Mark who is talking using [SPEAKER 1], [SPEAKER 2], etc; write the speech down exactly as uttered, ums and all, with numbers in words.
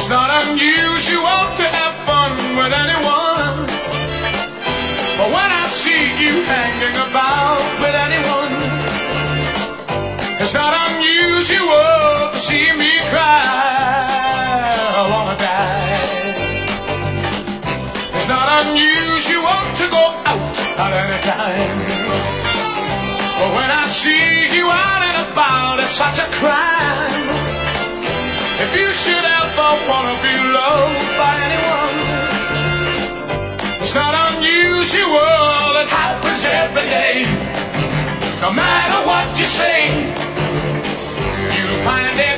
[SPEAKER 1] It's not unusual to have fun with anyone, but when I see you hanging about with anyone, it's not unusual to see me cry. I wanna die. It's not unusual to go out at any time, but when I see you out and about, it's such a crime. If you should ever wanna be loved by anyone, it's not unusual, it happens every day. No matter what you say, you'll find it